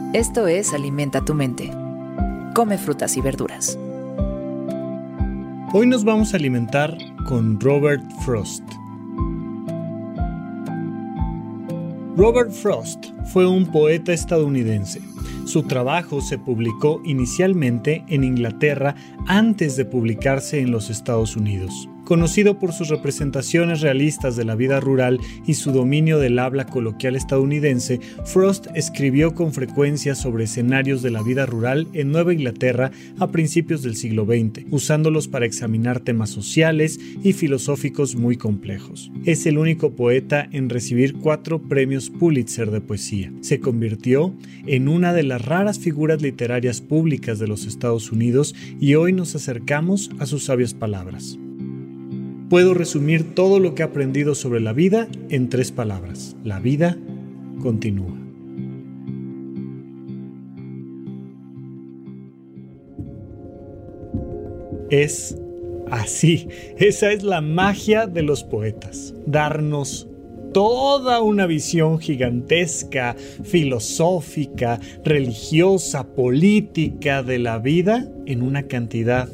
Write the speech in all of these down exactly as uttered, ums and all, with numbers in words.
Esto es Alimenta tu mente. Come frutas y verduras. Hoy nos vamos a alimentar con Robert Frost. Robert Frost fue un poeta estadounidense. Su trabajo se publicó inicialmente en Inglaterra antes de publicarse en los Estados Unidos. Conocido por sus representaciones realistas de la vida rural y su dominio del habla coloquial estadounidense, Frost escribió con frecuencia sobre escenarios de la vida rural en Nueva Inglaterra a principios del siglo veinte, usándolos para examinar temas sociales y filosóficos muy complejos. Es el único poeta en recibir cuatro premios Pulitzer de poesía. Se convirtió en una de las raras figuras literarias públicas de los Estados Unidos y hoy nos acercamos a sus sabias palabras. Puedo resumir todo lo que he aprendido sobre la vida en tres palabras. La vida continúa. Es así. Esa es la magia de los poetas. Darnos toda una visión gigantesca, filosófica, religiosa, política de la vida en una cantidad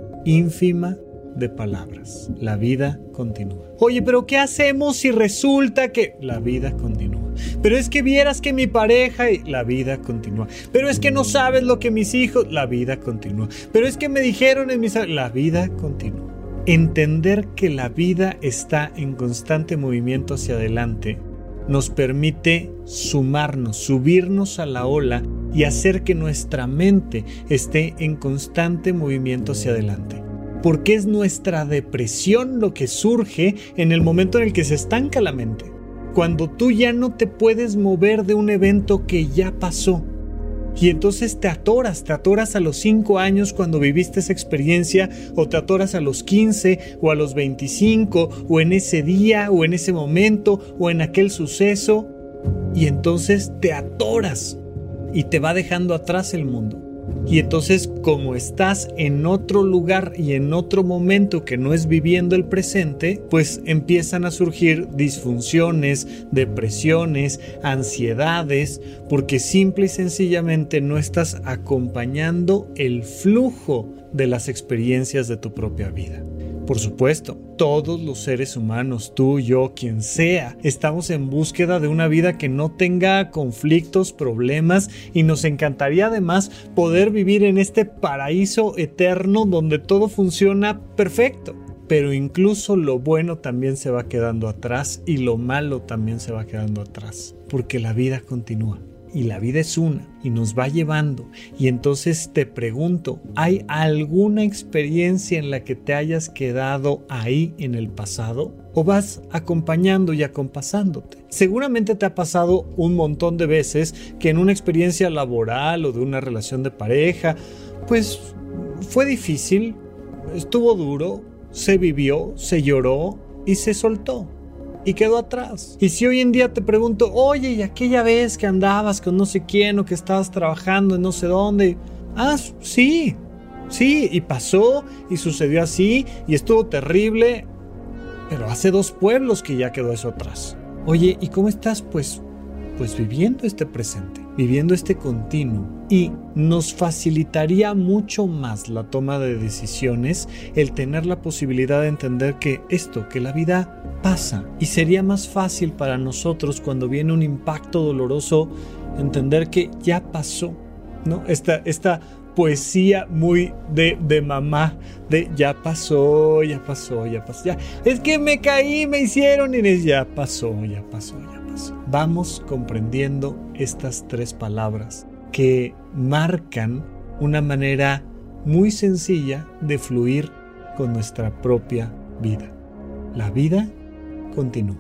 ínfima de palabras. La vida continúa. Oye, pero ¿qué hacemos si resulta que la vida continúa? Pero es que vieras que mi pareja y la vida continúa. Pero es que no sabes lo que mis hijos, la vida continúa. Pero es que me dijeron en mis, la vida continúa. Entender que la vida está en constante movimiento hacia adelante nos permite sumarnos, subirnos a la ola y hacer que nuestra mente esté en constante movimiento hacia adelante. Porque es nuestra depresión lo que surge en el momento en el que se estanca la mente. Cuando tú ya no te puedes mover de un evento que ya pasó. Y entonces te atoras, te atoras a los cinco años cuando viviste esa experiencia, o te atoras a los quince, o a los veinticinco, o en ese día, o en ese momento, o en aquel suceso. Y entonces te atoras y te va dejando atrás el mundo. Y entonces, como estás en otro lugar y en otro momento que no es viviendo el presente, pues empiezan a surgir disfunciones, depresiones, ansiedades, porque simple y sencillamente no estás acompañando el flujo de las experiencias de tu propia vida. Por supuesto, todos los seres humanos, tú, yo, quien sea, estamos en búsqueda de una vida que no tenga conflictos, problemas, y nos encantaría además poder vivir en este paraíso eterno donde todo funciona perfecto. Pero incluso lo bueno también se va quedando atrás y lo malo también se va quedando atrás, porque la vida continúa. Y la vida es una y nos va llevando. Y entonces te pregunto, ¿hay alguna experiencia en la que te hayas quedado ahí en el pasado? ¿O vas acompañando y acompasándote? Seguramente te ha pasado un montón de veces que en una experiencia laboral o de una relación de pareja, pues fue difícil, estuvo duro, se vivió, se lloró y se soltó. Y quedó atrás. Y si hoy en día te pregunto, oye, ¿y aquella vez que andabas con no sé quién o que estabas trabajando en no sé dónde? Ah, sí, sí, y pasó y sucedió así y estuvo terrible, pero hace dos pueblos que ya quedó eso atrás. Oye, ¿y cómo estás? Pues, pues viviendo este presente, viviendo este continuo. Y nos facilitaría mucho más la toma de decisiones el tener la posibilidad de entender que esto, que la vida pasa. Y sería más fácil para nosotros cuando viene un impacto doloroso entender que ya pasó, ¿no? Esta, esta poesía muy de, de mamá, de ya pasó, ya pasó, ya pasó. Ya. Es que me caí, me hicieron y es ya pasó, ya pasó, ya pasó. Vamos comprendiendo estas tres palabras que marcan una manera muy sencilla de fluir con nuestra propia vida. La vida continúa.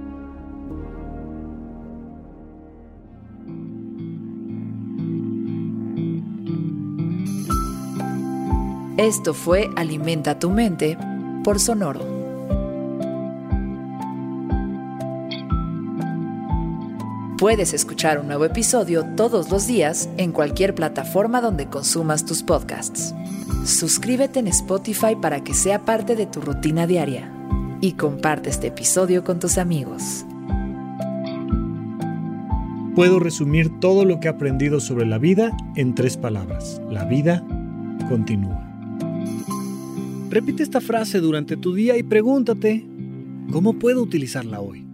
Esto fue Alimenta tu mente por Sonoro. Puedes escuchar un nuevo episodio todos los días en cualquier plataforma donde consumas tus podcasts. Suscríbete en Spotify para que sea parte de tu rutina diaria y comparte este episodio con tus amigos. puedo resumir todo lo que he aprendido sobre la vida en tres palabras. La vida continúa. Repite esta frase durante tu día y pregúntate, ¿cómo puedo utilizarla hoy?